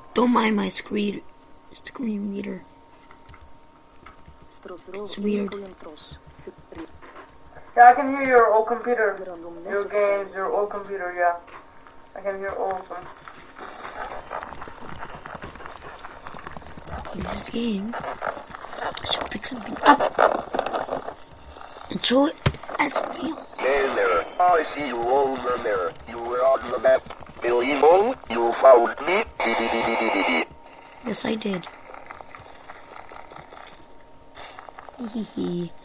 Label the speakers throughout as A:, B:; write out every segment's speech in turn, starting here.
A: Don't mind my screen reader. It's weird.
B: Yeah, I can hear your old computer. Your games, your old computer, yeah. I can hear all of them.
A: In this game, I should pick something up and show it at somebody else.
C: Hey there, I see you over there. You were on the map. Believe you found me.
A: Yes, I did. Hehehe.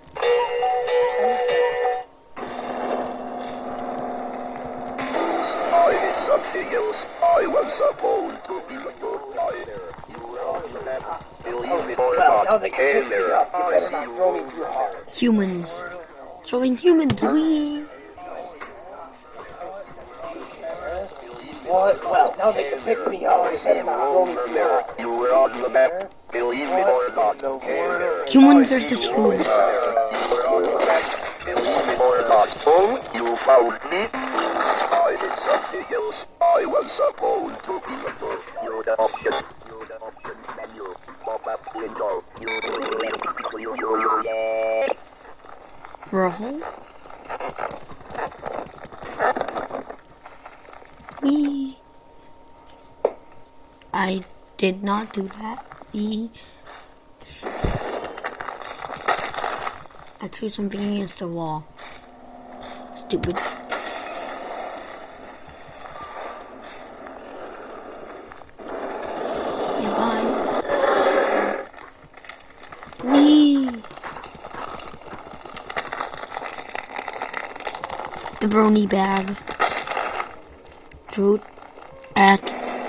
C: I did something else. I was supposed to be the provider. You were on the map. Believe it or not. Hey there, I see you over there.
A: Humans. Throwing humans. Wee.
B: What? Well, now they can pick me up.
C: Over there. You were on the map. Believe it or not. Hey there.
A: Humans versus humans.
C: You were on the map. Believe it or not. You found me. I did something else. I was supposed to be the first. You're the option. You're the option menu. Pop up window.
A: Roll. Wee. I did not do that. Wee. I threw something against the wall. Stupid. Yeah, bye. Wee. The brony bag. Threw it at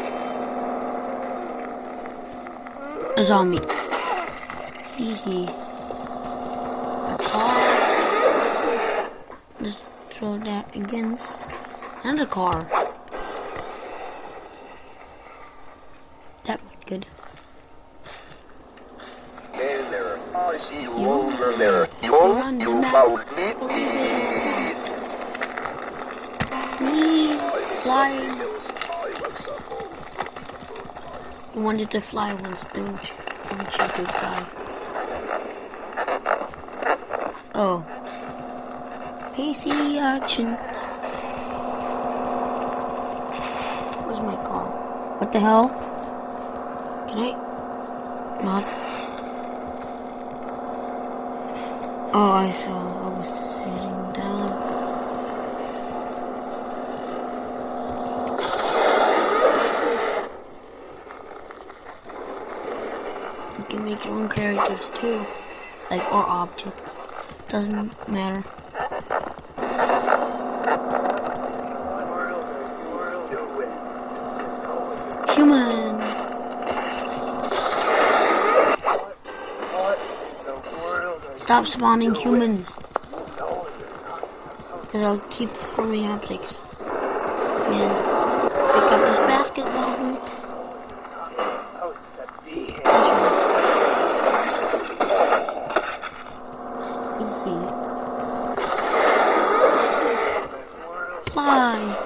A: a zombie. Hee. A car. Just throw that against another car. That went good.
C: Hey there, I see you over there. You found me.
A: Flying. You wanted to fly once, don't you? Don't you, good guy? Oh. PC action. Where's my car? What the hell? Can I not? Oh, I saw. I was sitting down. You can make your own characters too, like or objects. Doesn't matter. Human. Stop spawning humans. Cause I'll keep forming objects. Man, pick up this basketball hoop. Fly.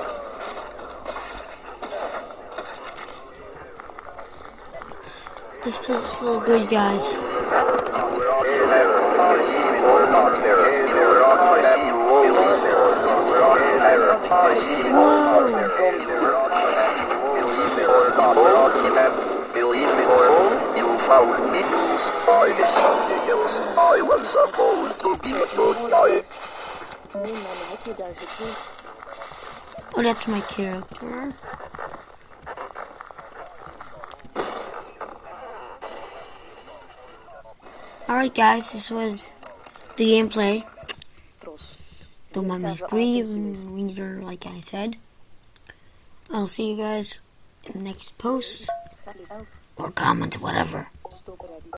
A: This place full of good guys.
C: I was supposed to be the
A: Oh, that's my character. Alright guys, this was the gameplay. Don't mind my screen reader, like I said. I'll see you guys in the next post or comment, whatever.